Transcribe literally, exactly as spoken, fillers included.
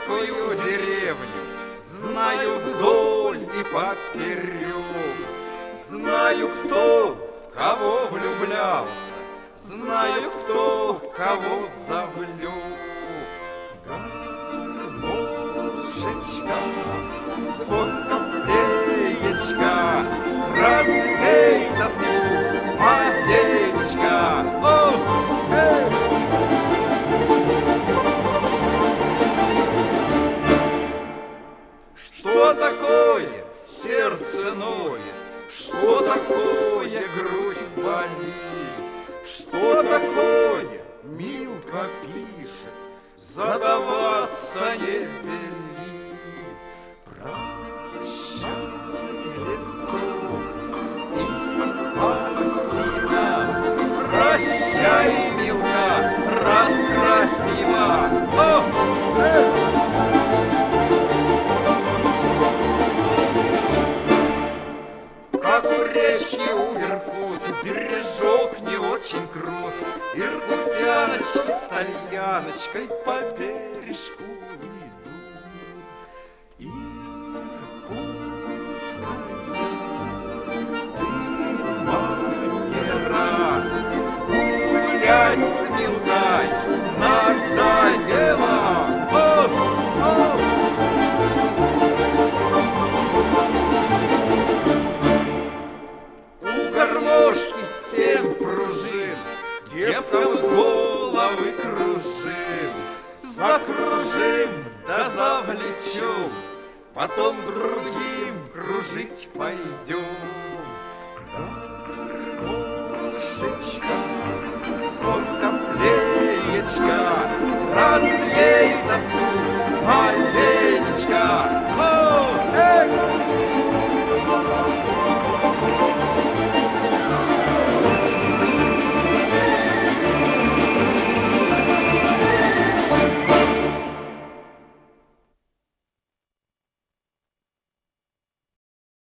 русскую деревню знаю вдоль и поперек. Знаю, кто в кого влюблялся, знаю, кто кого завлек. Гармошечка, звонко флеечка, разбей тоску маленечко. Ох, эх! Что такое сердце ноет? Что такое грудь болит? Что такое Милка пишет? Задаваться не велит. Прощай, лесок и осина, прощай, Милка, раскрасива. О, эх! Как у речки у Иркут, бережок не очень крут, иркутяночки с тальяночкой по бережку идут. Иркутская ты манера гулять с Милкой надоело. О, о! Гармошки семь пружин, девкам головы кружим. Закружим да завлечем, потом другим кружить пойдем. Гармошечка,